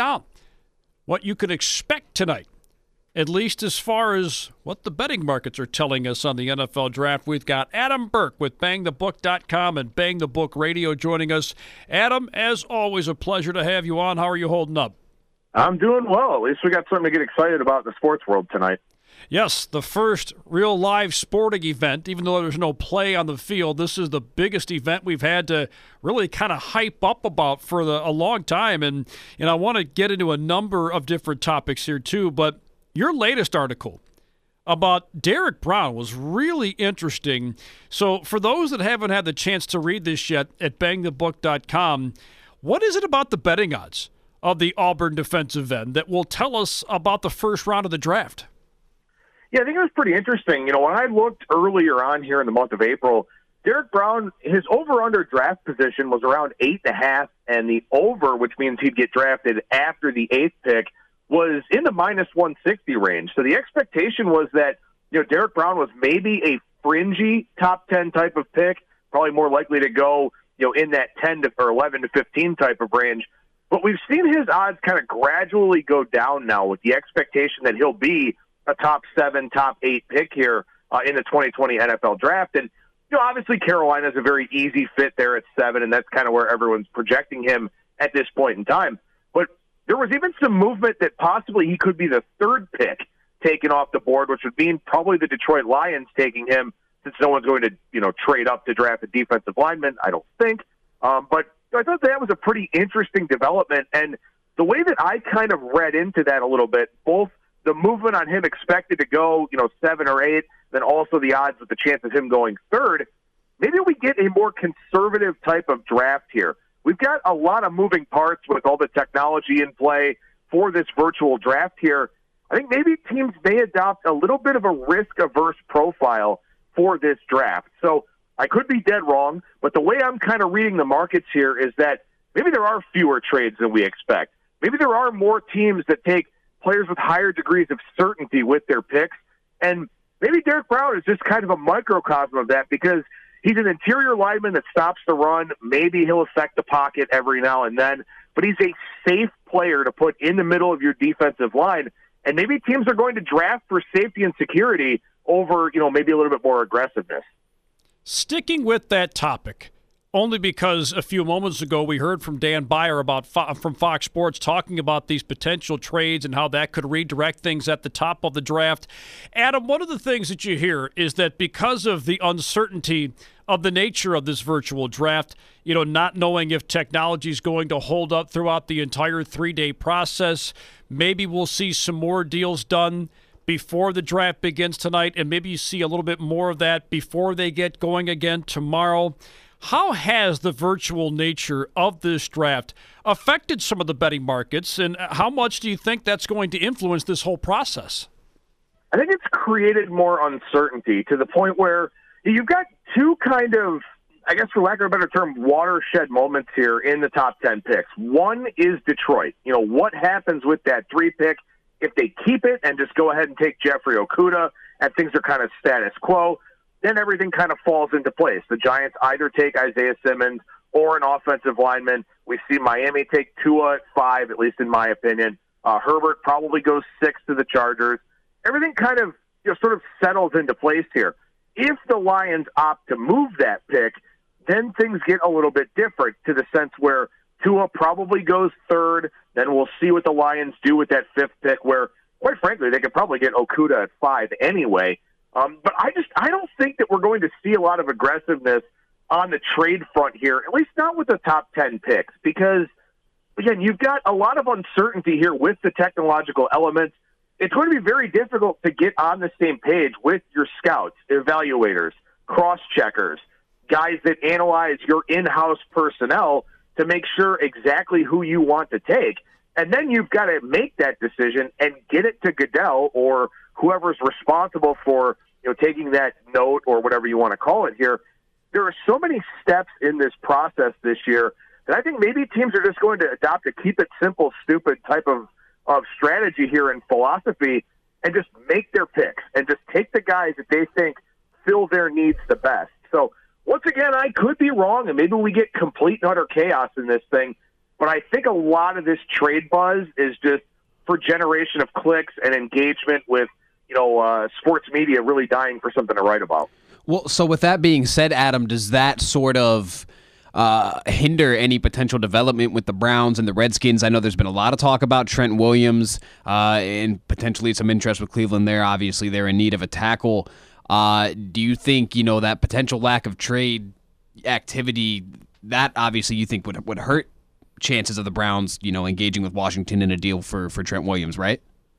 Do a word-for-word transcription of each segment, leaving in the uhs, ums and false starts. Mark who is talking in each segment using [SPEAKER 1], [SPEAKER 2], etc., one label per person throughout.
[SPEAKER 1] down what you could expect tonight, at least as far as what the betting markets are telling us on the N F L draft. We've got Adam Burke with bang the book dot com and Bang the Book Radio joining us. Adam, as always, a pleasure to have you on. How are you holding up?
[SPEAKER 2] I'm doing well. At least we got something to get excited about in the sports world tonight.
[SPEAKER 1] Yes, the first real live sporting event, even though there's no play on the field. This is the biggest event we've had to really kind of hype up about for the, a long time. And, and I want to get into a number of different topics here too, but your latest article about Derek Brown was really interesting. So for those that haven't had the chance to read this yet at bang the book dot com, what is it about the betting odds of the Auburn defensive end that will tell us about the first round of the draft?
[SPEAKER 2] Yeah, I think it was pretty interesting. You know, when I looked earlier on here in the month of April, Derek Brown, his over-under draft position was around eight and a half, and the over, which means he'd get drafted after the eighth pick, was in the minus one sixty range. So the expectation was that, you know, Derek Brown was maybe a fringy top ten type of pick, probably more likely to go, you know, in that ten to or eleven to fifteen type of range. But we've seen his odds kind of gradually go down now with the expectation that he'll be a top seven, top eight pick here uh, in the twenty twenty N F L draft. And, you know, obviously Carolina's a very easy fit there at seven, and that's kind of where everyone's projecting him at this point in time. But there was even some movement that possibly he could be the third pick taken off the board, which would mean probably the Detroit Lions taking him, since no one's going to, you know, trade up to draft a defensive lineman, I don't think. Um, but I thought that was a pretty interesting development. And the way that I kind of read into that a little bit, both the movement on him expected to go, you know, seven or eight, then also the odds with the chance of him going third, maybe we get a more conservative type of draft here. We've got a lot of moving parts with all the technology in play for this virtual draft here. I think maybe teams may adopt a little bit of a risk-averse profile for this draft. So I could be dead wrong, but the way I'm kind of reading the markets here is that maybe there are fewer trades than we expect. Maybe there are more teams that take players with higher degrees of certainty with their picks. And maybe Derek Brown is just kind of a microcosm of that, because he's an interior lineman that stops the run. Maybe he'll affect the pocket every now and then, but he's a safe player to put in the middle of your defensive line. And maybe teams are going to draft for safety and security over, you know, maybe a little bit more aggressiveness.
[SPEAKER 1] Sticking with that topic, only because a few moments ago we heard from Dan Beyer about from Fox Sports talking about these potential trades and how that could redirect things at the top of the draft. Adam, one of the things that you hear is that because of the uncertainty of the nature of this virtual draft, you know, not knowing if technology is going to hold up throughout the entire three-day process, maybe we'll see some more deals done before the draft begins tonight, and maybe you see a little bit more of that before they get going again tomorrow. How has the virtual nature of this draft affected some of the betting markets, and how much do you think that's going to influence this whole process?
[SPEAKER 2] I think it's created more uncertainty to the point where you've got two kind of, I guess for lack of a better term, watershed moments here in the top ten picks. One is Detroit. You know, what happens with that three pick if they keep it and just go ahead and take Jeffrey Okudah and things are kind of status quo? Then everything kind of falls into place. The Giants either take Isaiah Simmons or an offensive lineman. We see Miami take Tua at five, at least in my opinion. Uh, Herbert probably goes six to the Chargers. Everything kind of, you know, sort of settles into place here. If the Lions opt to move that pick, then things get a little bit different, to the sense where Tua probably goes third. Then we'll see what the Lions do with that fifth pick, where, quite frankly, they could probably get Okudah at five anyway. Um, but I just I don't think that we're going to see a lot of aggressiveness on the trade front here, at least not with the top ten picks, because, again, you've got a lot of uncertainty here with the technological elements. It's going to be very difficult to get on the same page with your scouts, evaluators, cross-checkers, guys that analyze your in-house personnel to make sure exactly who you want to take. And then you've got to make that decision and get it to Goodell or whoever's responsible for, you know, taking that note or whatever you want to call it here. There are so many steps in this process this year that I think maybe teams are just going to adopt a keep it simple, stupid type of, of strategy here and philosophy, and just make their picks and just take the guys that they think fill their needs the best. So once again, I could be wrong, and maybe we get complete and utter chaos in this thing. But But I think a lot of this trade buzz is just for generation of clicks and engagement with, you know, uh, sports media really dying for something to write about.
[SPEAKER 3] Well, so with that being said, Adam, does that sort of uh, hinder any potential development with the Browns and the Redskins? I know there's been a lot of talk about Trent Williams uh, and potentially some interest with Cleveland there. Obviously, they're in need of a tackle. Uh, do you think, you know, that potential lack of trade activity, that obviously you think would would hurt chances of the Browns, you know, engaging with Washington in a deal for, for Trent Williams, right?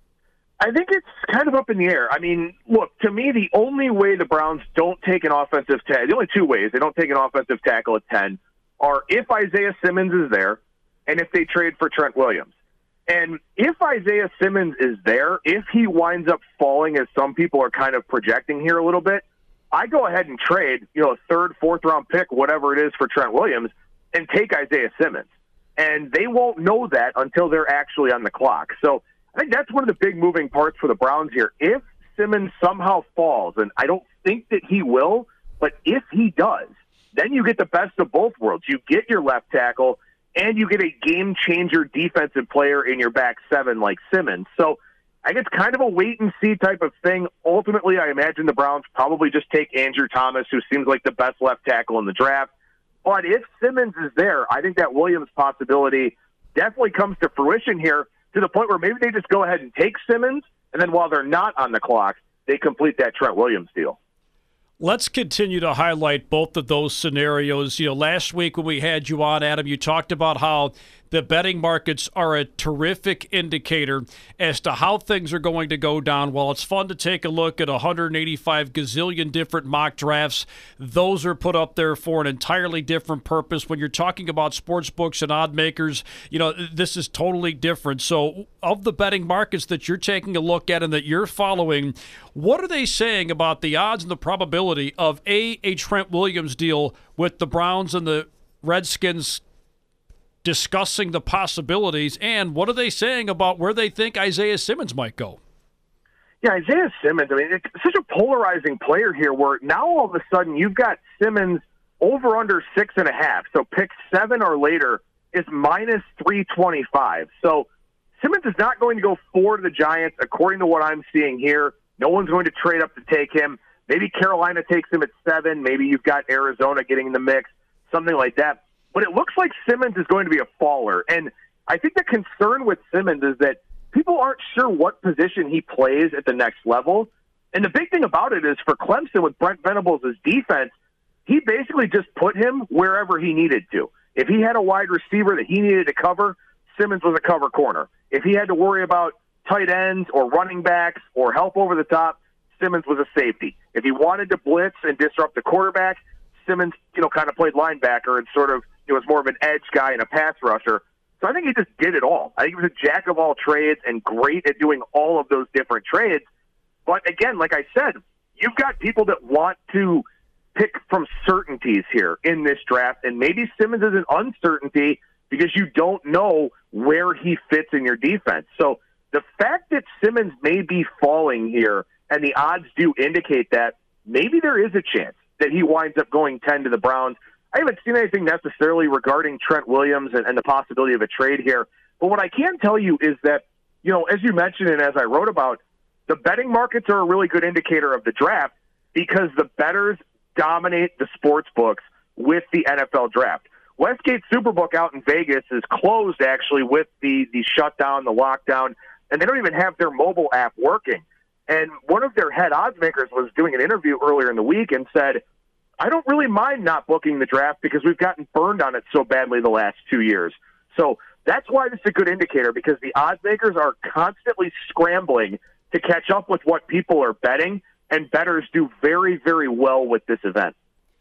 [SPEAKER 2] I think it's kind of up in the air. I mean, look, to me, the only way the Browns don't take an offensive tackle, the only two ways they don't take an offensive tackle at ten are if Isaiah Simmons is there and if they trade for Trent Williams. And if Isaiah Simmons is there, if he winds up falling, as some people are kind of projecting here a little bit, I go ahead and trade, you know, a third, fourth round pick, whatever it is, for Trent Williams and take Isaiah Simmons. And they won't know that until they're actually on the clock. So I think that's one of the big moving parts for the Browns here. If Simmons somehow falls, and I don't think that he will, but if he does, then you get the best of both worlds. You get your left tackle, and you get a game-changer defensive player in your back seven like Simmons. So I guess kind of a wait-and-see type of thing. Ultimately, I imagine the Browns probably just take Andrew Thomas, who seems like the best left tackle in the draft. But if Simmons is there, I think that Williams possibility definitely comes to fruition here, to the point where maybe they just go ahead and take Simmons, and then while they're not on the clock, they complete that Trent Williams deal.
[SPEAKER 1] Let's continue to highlight both of those scenarios. You know, last week when we had you on, Adam, you talked about how the betting markets are a terrific indicator as to how things are going to go down. While it's fun to take a look at one hundred eighty-five gazillion different mock drafts, those are put up there for an entirely different purpose. When you're talking about sports books and odd makers, you know, this is totally different. So of the betting markets that you're taking a look at and that you're following, what are they saying about the odds and the probability of A, a Trent Williams deal with the Browns and the Redskins discussing the possibilities, and what are they saying about where they think Isaiah Simmons might go?
[SPEAKER 2] Yeah, Isaiah Simmons, I mean, it's such a polarizing player here where now all of a sudden you've got Simmons over under six and a half. So pick seven or later is minus three twenty-five. So Simmons is not going to go four to the Giants, according to what I'm seeing here. No one's going to trade up to take him. Maybe Carolina takes him at seven. Maybe you've got Arizona getting in the mix, something like that. But it looks like Simmons is going to be a faller. And I think the concern with Simmons is that people aren't sure what position he plays at the next level. And the big thing about it is for Clemson with Brent Venables' defense, he basically just put him wherever he needed to. If he had a wide receiver that he needed to cover, Simmons was a cover corner. If he had to worry about tight ends or running backs or help over the top, Simmons was a safety. If he wanted to blitz and disrupt the quarterback, Simmons, you know, kind of played linebacker and sort of, it was more of an edge guy and a pass rusher. So I think he just did it all. I think he was a jack of all trades and great at doing all of those different trades. But again, like I said, you've got people that want to pick from certainties here in this draft, and maybe Simmons is an uncertainty because you don't know where he fits in your defense. So the fact that Simmons may be falling here, and the odds do indicate that, maybe there is a chance that he winds up going ten to the Browns. I haven't seen anything necessarily regarding Trent Williams and, and the possibility of a trade here. But what I can tell you is that, you know, as you mentioned and as I wrote about, the betting markets are a really good indicator of the draft because the bettors dominate the sports books with the N F L draft. Westgate Superbook out in Vegas is closed, actually, with the, the shutdown, the lockdown, and they don't even have their mobile app working. And one of their head odds makers was doing an interview earlier in the week and said, I don't really mind not booking the draft because we've gotten burned on it so badly the last two years. So that's why this is a good indicator, because the odds makers are constantly scrambling to catch up with what people are betting, and bettors do very, very well with this event.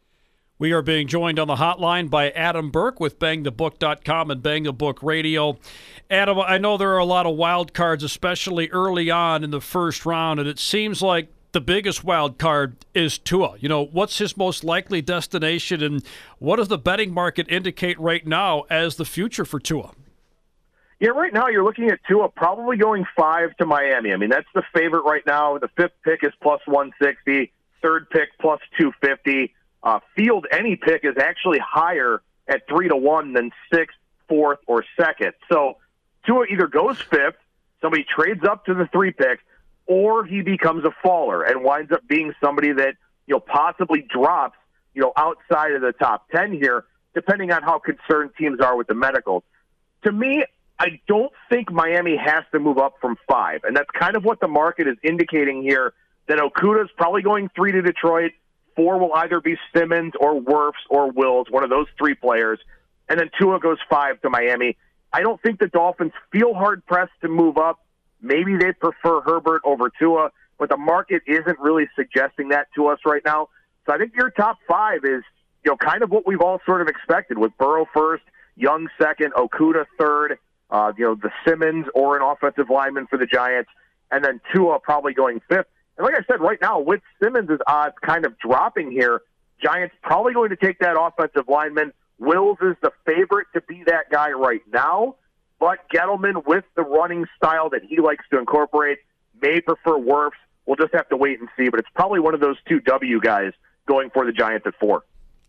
[SPEAKER 1] We are being joined on the hotline by Adam Burke with bang the book dot com and Bang the Book Radio. Adam, I know there are a lot of wild cards, especially early on in the first round, and it seems like the biggest wild card is Tua. You know, what's his most likely destination, and what does the betting market indicate right now as the future for Tua?
[SPEAKER 2] Yeah, right now you're looking at Tua probably going five to Miami. I mean, that's the favorite right now. The fifth pick is plus one sixty, third pick plus two fifty. Uh, field any pick is actually higher at three to one than sixth, fourth, or second. So Tua either goes fifth, somebody trades up to the three pick, or he becomes a faller and winds up being somebody that, you know, possibly drops, you know, outside of the top ten here, depending on how concerned teams are with the medicals. To me, I don't think Miami has to move up from five, and that's kind of what the market is indicating here, that Okuda's probably going three to Detroit, four will either be Simmons or Wirfs or Wills, one of those three players, and then Tua goes five to Miami. I don't think the Dolphins feel hard-pressed to move up. Maybe they prefer Herbert over Tua, but the market isn't really suggesting that to us right now. So I think your top five is, you know, kind of what we've all sort of expected, with Burrow first, Young second, Okuda third, uh, you know, the Simmons or an offensive lineman for the Giants, and then Tua probably going fifth. And like I said, right now, with Simmons' odds kind of dropping here, Giants probably going to take that offensive lineman. Wills is the favorite to be that guy right now, but Gettleman, with the running style that he likes to incorporate, may prefer Wirfs. We'll just have to wait and see, but it's probably one of those two W guys going for the Giants at four.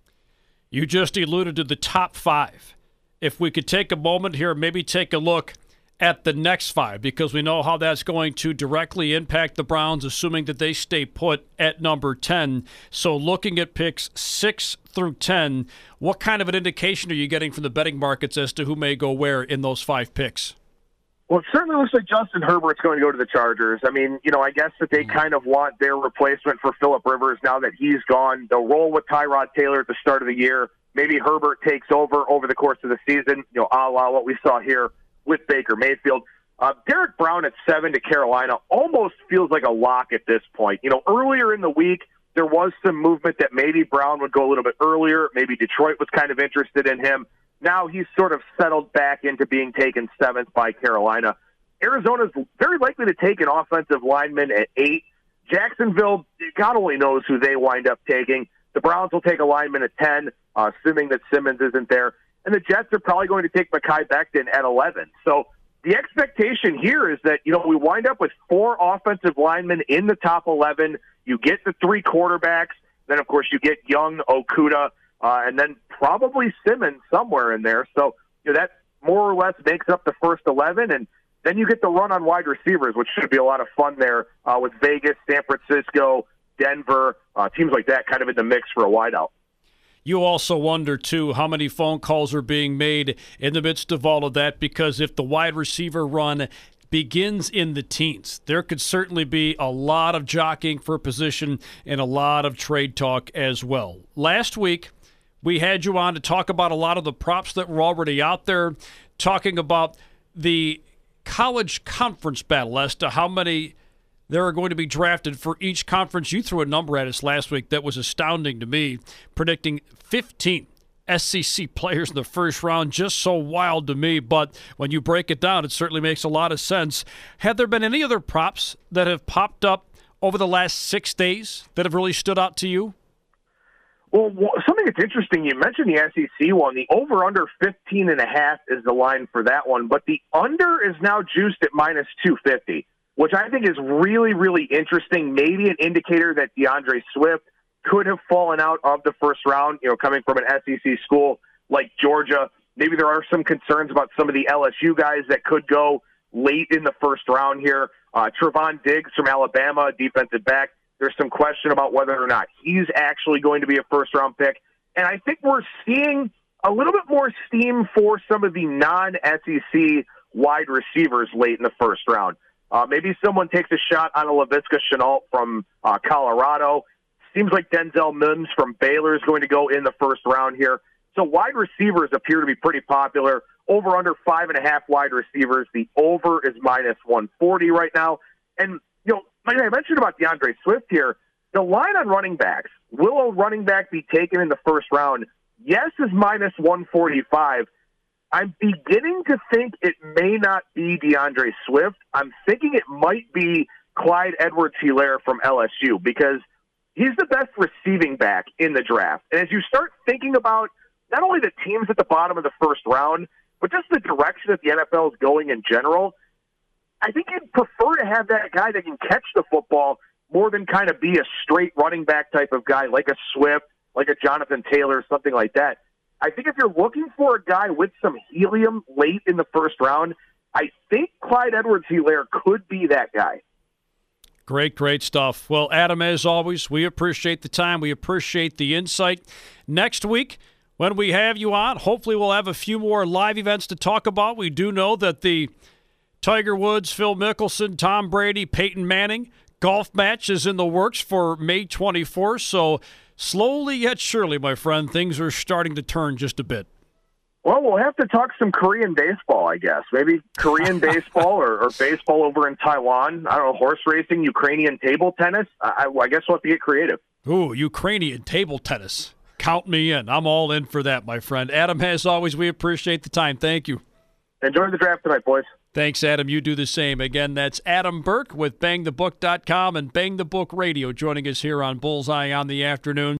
[SPEAKER 1] You just alluded to the top five. If we could take a moment here, maybe take a look at the next five, because we know how that's going to directly impact the Browns, assuming that they stay put at number ten. So looking at picks six through ten, what kind of an indication are you getting from the betting markets as to who may go where in those five picks?
[SPEAKER 2] Well, it certainly looks like Justin Herbert's going to go to the Chargers. I mean, you know, I guess that they kind of want their replacement for Phillip Rivers now that he's gone. They'll roll with Tyrod Taylor at the start of the year. Maybe Herbert takes over over the course of the season, you know, a la what we saw here with Baker Mayfield. Uh, Derek Brown at seven to Carolina almost feels like a lock at this point. You know, earlier in the week, there was some movement that maybe Brown would go a little bit earlier. Maybe Detroit was kind of interested in him. Now he's sort of settled back into being taken seventh by Carolina. Arizona's very likely to take an offensive lineman at eight. Jacksonville, God only knows who they wind up taking. The Browns will take a lineman at ten, uh, assuming that Simmons isn't there. And the Jets are probably going to take Mekhi Becton at eleven. So the expectation here is that, you know, we wind up with four offensive linemen in the top eleven. You get the three quarterbacks. Then, of course, you get Young, Okuda, uh, and then probably Simmons somewhere in there. So, you know, that more or less makes up the first eleven. And then you get the run on wide receivers, which should be a lot of fun there uh, with Vegas, San Francisco, Denver, uh, teams like that kind of in the mix for a wideout.
[SPEAKER 1] You also wonder, too, how many phone calls are being made in the midst of all of that, because if the wide receiver run begins in the teens, there could certainly be a lot of jockeying for position and a lot of trade talk as well. Last week, we had you on to talk about a lot of the props that were already out there, talking about the college conference battle as to how many there are going to be drafted for each conference. You threw a number at us last week that was astounding to me, predicting fifteen S E C players in the first round. Just so wild to me, but when you break it down, it certainly makes a lot of sense. Have there been any other props that have popped up over the last six days that have really stood out to you?
[SPEAKER 2] Well, something that's interesting, you mentioned the S E C one. The over-under fifteen and a half is the line for that one, but the under is now juiced at minus two fifty, which I think is really, really interesting. Maybe an indicator that DeAndre Swift could have fallen out of the first round, you know, coming from an S E C school like Georgia. Maybe there are some concerns about some of the L S U guys that could go late in the first round here. Uh, Trevon Diggs from Alabama, defensive back. There's some question about whether or not he's actually going to be a first-round pick. And I think we're seeing a little bit more steam for some of the non-S E C wide receivers late in the first round. Uh, maybe someone takes a shot on a Laviska Shenault from uh, Colorado. Seems like Denzel Mims from Baylor is going to go in the first round here. So wide receivers appear to be pretty popular. Over under five and a half wide receivers. The over is minus one forty right now. And, you know, like I mentioned about DeAndre Swift here, the line on running backs, will a running back be taken in the first round? Yes is minus one forty-five. I'm beginning to think it may not be DeAndre Swift. I'm thinking it might be Clyde Edwards-Helaire from L S U, because he's the best receiving back in the draft. And as you start thinking about not only the teams at the bottom of the first round, but just the direction that the N F L is going in general, I think you'd prefer to have that guy that can catch the football more than kind of be a straight running back type of guy like a Swift, like a Jonathan Taylor, something like that. I think if you're looking for a guy with some helium late in the first round, I think Clyde Edwards-Helaire could be that guy.
[SPEAKER 1] Great, great stuff. Well, Adam, as always, we appreciate the time. We appreciate the insight. Next week, when we have you on, hopefully we'll have a few more live events to talk about. We do know that the Tiger Woods, Phil Mickelson, Tom Brady, Peyton Manning golf match is in the works for May twenty-fourth. So slowly yet surely, my friend, things are starting to turn just a bit.
[SPEAKER 2] Well, we'll have to talk some Korean baseball, I guess. Maybe Korean baseball or, or baseball over in Taiwan. I don't know, horse racing, Ukrainian table tennis. I, I guess we'll have to get creative.
[SPEAKER 1] Ooh, Ukrainian table tennis. Count me in. I'm all in for that, my friend. Adam, as always, we appreciate the time. Thank you.
[SPEAKER 2] Enjoy the draft tonight, boys.
[SPEAKER 1] Thanks, Adam. You do the same. Again, that's Adam Burke with bang the book dot com and Bang the Book Radio joining us here on Bullseye on the Afternoon.